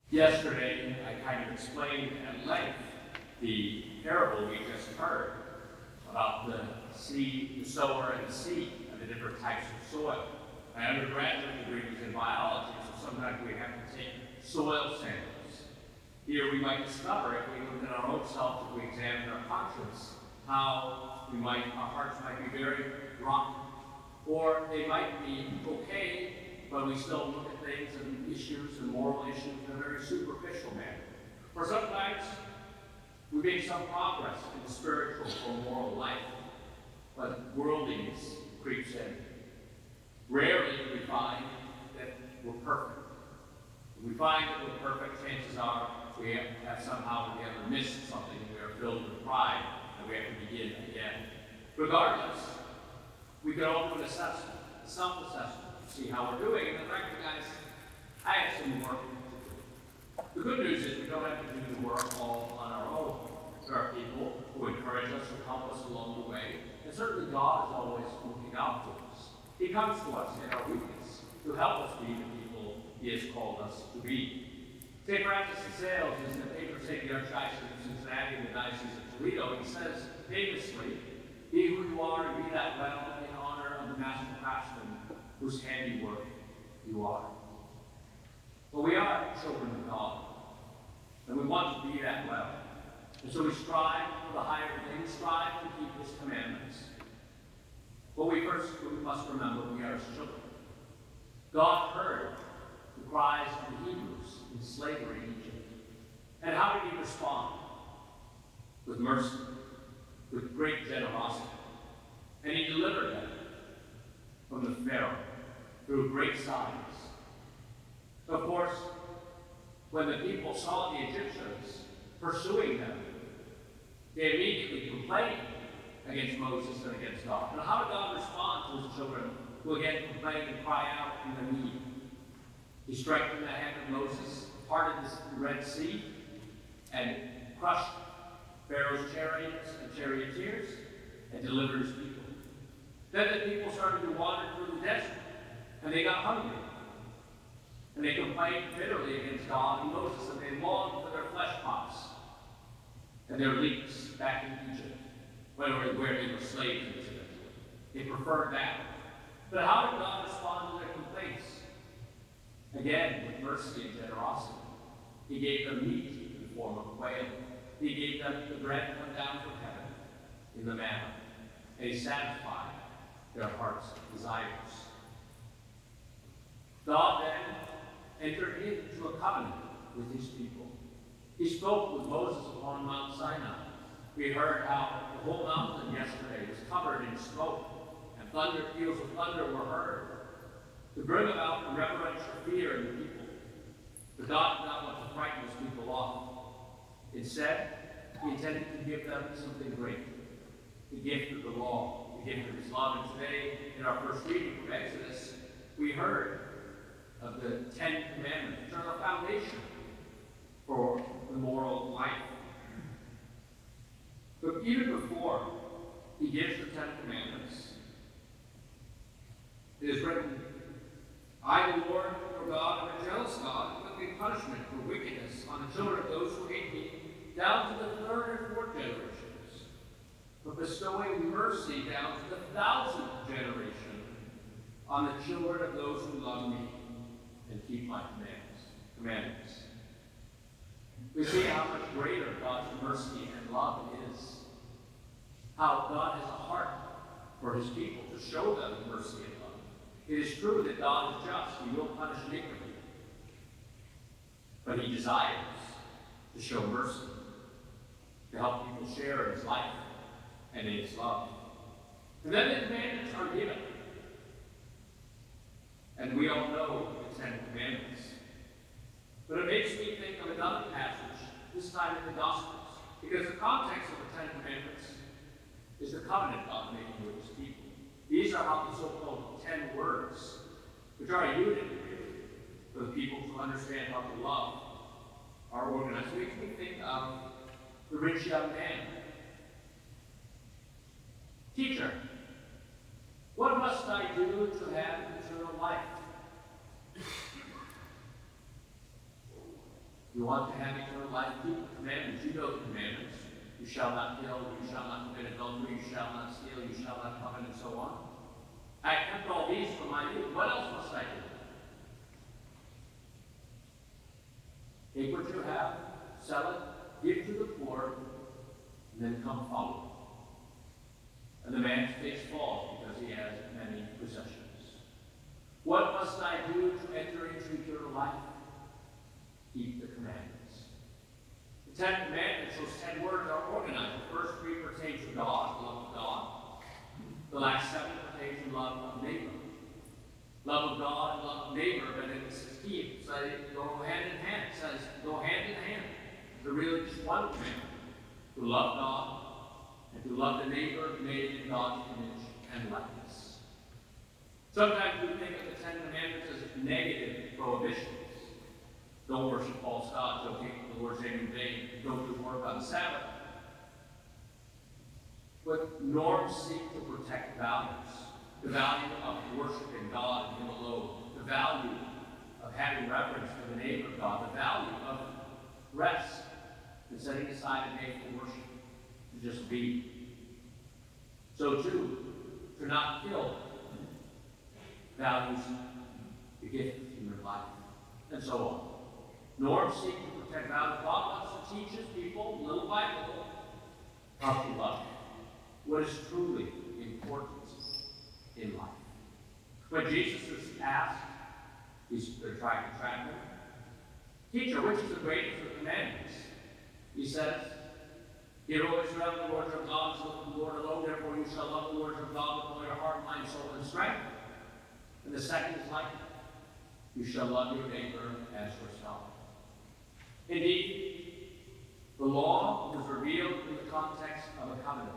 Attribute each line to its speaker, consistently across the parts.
Speaker 1: Yesterday, I kind of explained at length the parable we just heard about the seed, the sower, and the seed, and the different types of soil. My undergraduate degree was in biology, so sometimes we have to take soil samples. Here we might discover, if we look at our own self, if we examine our conscience, how our hearts might be very rotten, or they might be okay, but we still look at things and issues and moral issues in a very superficial manner. Or sometimes we make some progress in the spiritual or moral life, but worldliness creeps in. Rarely do we find that we're perfect. If we find that we're perfect, chances are we have somehow or the other missed something, and we are filled with pride, and we have to begin again. Regardless, we can all do an assessment, a self-assessment, see how we're doing, and then recognize I have some work to do. The good news is we don't have to do the work all on our own. There are people who encourage us and help us along the way, and certainly God is always looking out for us. He comes to us in our weakness to help us be the people He has called us to be. St. Francis de Sales is in the patron saint of the Archdiocese of Cincinnati and the Diocese of Toledo. He says famously, "Be who you are and be that well in honor of the master craftsman whose handiwork you are." Well, we are children of God, and we want to be that well. And so we strive for the higher things, strive to keep His commandments. But we must remember we are His children. God heard the cries of the Hebrews in slavery in Egypt. And how did He respond? With mercy, with great generosity. And He delivered them from the Pharaoh through great signs. Of course, when the people saw the Egyptians pursuing them, they immediately complained against Moses and against God. And how did God respond to His children who again complain and cry out in their need? He strengthened the hand of Moses, parted the Red Sea, and crushed Pharaoh's chariots and charioteers, and delivered His people. Then the people started to wander through the desert, and they got hungry. And they complained bitterly against God and Moses, and they longed for their flesh pots and their leeks back in Egypt, where they were slaves incidentally. They preferred that. But how did God respond to their complaints? Again, with mercy and generosity. He gave them meat in the form of quail. He gave them the bread come down from heaven in the manna. And He satisfied their heart's desires. God then entered into a covenant with His people. He spoke with Moses upon Mount Sinai. We heard how the whole mountain yesterday was covered in smoke, and peals of thunder were heard, to bring about reverential fear in the people. But God did not want to frighten His people off. Instead, He intended to give them something great, the gift of the law, the gift of His love. And today, in our first reading from Exodus, we heard of the 10 Commandments, which are the foundation for the moral life. But even before He gives the 10 Commandments, it is written, "I, the Lord, your God, am a jealous God, inflicting punishment for wickedness on the children of those who hate me, down to the 3rd and 4th generations, but bestowing mercy down to the 1000th generation on the children of those who love me and keep my commandments." We see how much greater God's mercy and love is. How God has a heart for His people to show them mercy and love. It is true that God is just. He will punish iniquity. But He desires to show mercy, to help people share in His life and in His love. And then the commandments are given. And we all know the 10 Commandments. But it makes me think of another passage, this time in the Gospels, because the context of the 10 Commandments is the covenant God making with His people. These are how the so-called 10 words, which are a unit for the people to understand how to love, are organized. It makes me think of the rich young man. "Teacher, what must I do to have eternal life?" You want to have eternal life, keep the commandments. You know the commandments. You shall not kill, you shall not commit adultery, you shall not steal, you shall not covet, and so on. I kept all these from my youth. What else must I do? Take what you have, sell it, give to the poor, and then come follow me. And the man's face falls because he has many possessions. What must I do to enter into eternal life? Keep the commandments. The 10 Commandments, those 10 words, are organized. The first 3 pertain to God, love of God. The last 7 pertain to love of neighbor. Love of God and love of neighbor, but it's key. So they go hand in hand. It says, go hand in hand. They're really just one commandment. To love God and to love the neighbor made in God's image and likeness. Sometimes we think of the 10 Commandments as negative prohibitions. Don't worship false gods. Don't take the Lord's name in vain. Don't do work on the Sabbath. But norms seek to protect values. The value of worshiping God and Him alone. The value of having reverence for the name of God. The value of rest and setting aside a day for worship. To just be. So too, to not kill values the gift of human life. And so on. Norms seek to protect values. God wants to teach His people, little by little, how to love what is truly important in life. When Jesus is asked, they're trying to trap him. Teacher, which is the greatest of the commandments? He says, Hear, O Israel, the Lord your God is the Lord alone, therefore you shall love the Lord your God with all your heart, mind, soul, and strength. And the second is like it. You shall love your neighbor as yourself. Indeed, the law was revealed in the context of a covenant.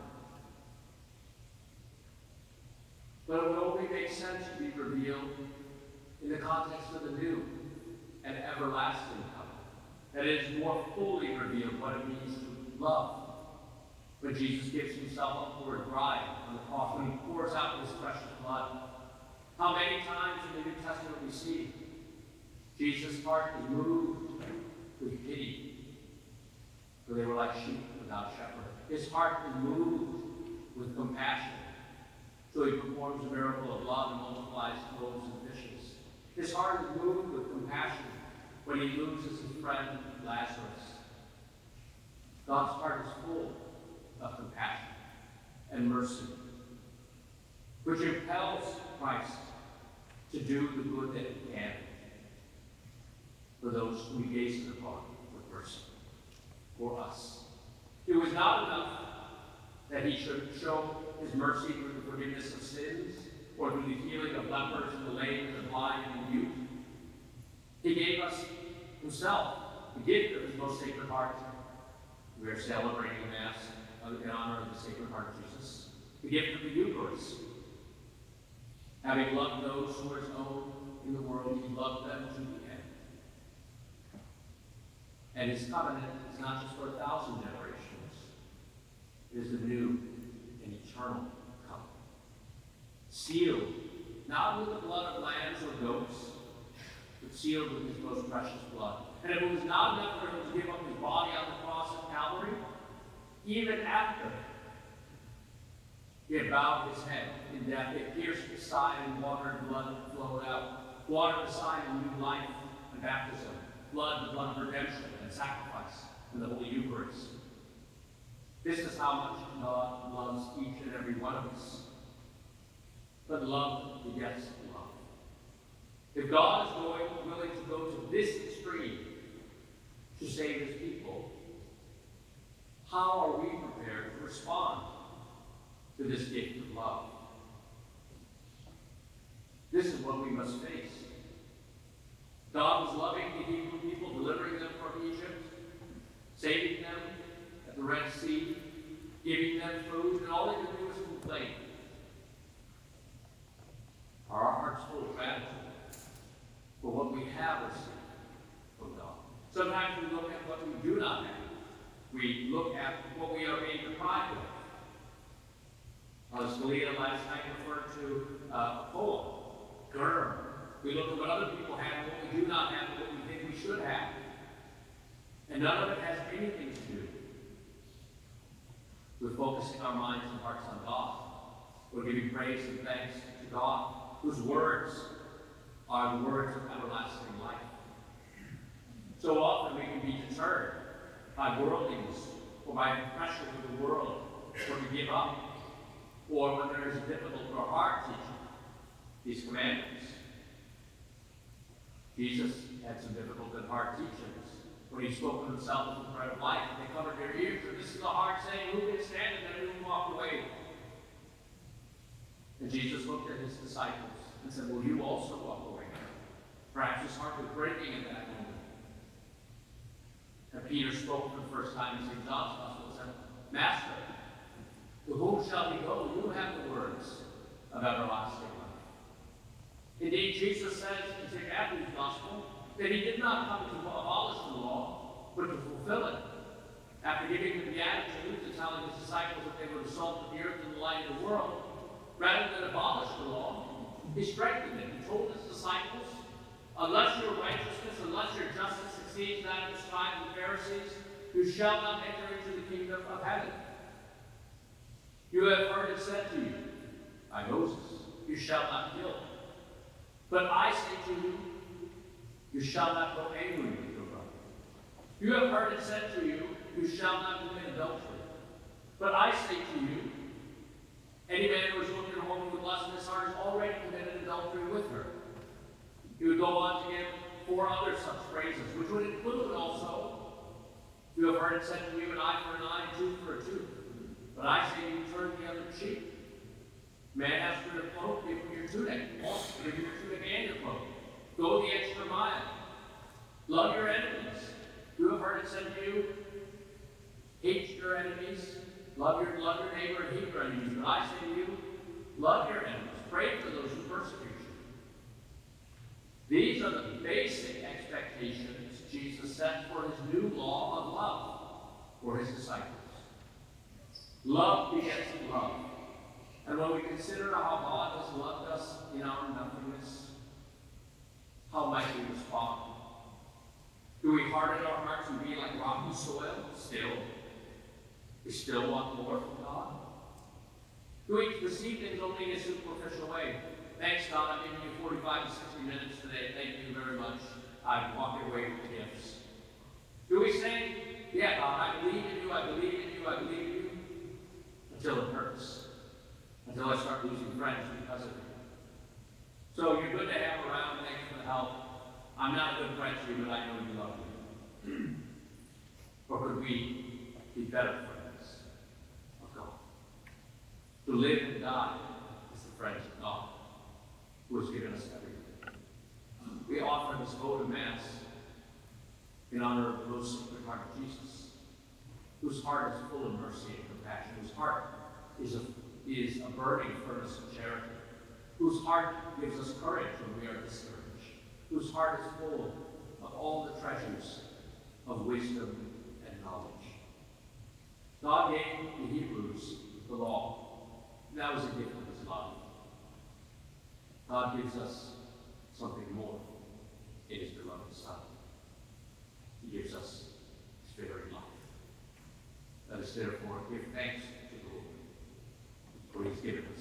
Speaker 1: But it would only make sense to be revealed in the context of the new and everlasting covenant. That is, more fully revealed what it means to love. When Jesus gives himself up for his bride on the cross, when he pours out his precious blood. How many times in the New Testament we see Jesus' heart is moved with pity, for they were like sheep without shepherd. His heart is moved with compassion, so he performs a miracle of love and multiplies loaves and fishes. His heart is moved with compassion when he loses his friend Lazarus. God's heart is full of compassion and mercy, which impels Christ to do the good that he can for those whom he gazes upon with mercy, for us. It was not enough that he should show his mercy through the forgiveness of sins, or through the healing of lepers and the lame and the blind and the mute. He gave us himself, the gift of his most sacred heart. We are celebrating Mass in honor of the Sacred Heart of Jesus, the gift of the Eucharist. Having loved those who are his own in the world, he loved them to the end. And his covenant is not just for 1,000 generations. It is the new and eternal covenant. Sealed, not with the blood of lambs or goats, but sealed with his most precious blood. And if it was not enough for him to give up his body on the cross of Calvary, even after he had bowed his head in death, it pierced his side and water and blood flowed out. Water the sign of new life and baptism. Blood, the blood of redemption and sacrifice in the Holy Eucharist. This is how much God loves each and every one of us. But love begets love. If God is willing to go to this extreme to save his people, how are we prepared to respond to this gift of love? This is what we must face. God was loving the Hebrew people, delivering them from Egypt, saving them at the Red Sea, giving them food, and all they could do was complain. Are our hearts full of gratitude for what we have received from God? Sometimes we look at what we do not have. We look at what we are being deprived of. Scalia last night referred to a poem, Gurr. We look at what other people have, what we do not have, and what we think we should have. And none of it has anything to do with focusing our minds and hearts on God. We're giving praise and thanks to God, whose words are the words of everlasting life. So often we can be deterred by worldliness or by pressure of the world, or to give up, or when there is a difficult or hard teaching these commandments. Jesus had some difficult and hard teachings when he spoke of himself as the bread of life. They covered their ears, and this is a hard saying, who can stand it? And everyone walked away. And Jesus looked at his disciples and said, will you also walk away? Perhaps his heart was breaking at that moment. And Peter spoke for the first time in St. John's Gospel and said, Master, to whom shall we go? You have the words of everlasting life. Indeed, Jesus says in St. Matthew's Gospel that he did not come to abolish the law, but to fulfill it. After giving the Beatitudes and telling his disciples that they were the salt of the earth and the light of the world, rather than abolish the law, he strengthened it. He told his disciples, unless your righteousness, unless your justice exceeds that of the scribes and Pharisees, you shall not enter into the kingdom of heaven. You have heard it said to you by Moses, you shall not kill. But I say to you, you shall not go angry with your brother. You have heard it said to you, you shall not commit adultery. But I say to you, any man who is looking at a woman with lust in his heart has already committed adultery with her. He would go on to give 4 other such phrases, which would include also, you have heard it said to you, an eye for an eye, a tooth for a tooth. But I say to you, turn the other cheek. Man asks for your cloak, give him your tunic. Also, give him your tunic and your cloak. Go the extra mile. Love your enemies. You have heard it said to you, hate your enemies. Love your neighbor and hate your enemies. But I say to you, love your enemies. Pray for those who persecute you. These are the basic expectations Jesus set for his new law of love for his disciples. Love begets love. And when we consider how God has loved us in our nothingness, how might we respond? Do we harden our hearts and be like rocky soil still? We still want more from God? Do we receive things only in a superficial way? Thanks, God, I'm giving you 45 to 60 minutes today. Thank you very much. I'm walking away with gifts. Do we say, yeah, God, I believe in you, I believe in you, I believe in you, until it hurts, until I start losing friends because of it? So you're good to have around. Thanks for the help. I'm not a good friend to you, but I know you love me. Or could we be better friends of God? To live and die as the friends of God, who has given us everything. We offer this vote of Mass in honor of the most sacred heart of Jesus, whose heart is full of mercy and compassion, whose heart is a burning furnace of charity, whose heart gives us courage when we are discouraged, whose heart is full of all the treasures of wisdom and knowledge. God gave the Hebrews the law. And that was a gift of his love. God gives us something more in his beloved Son. He gives us his very life. Let us therefore give thanks to the Lord, for he has given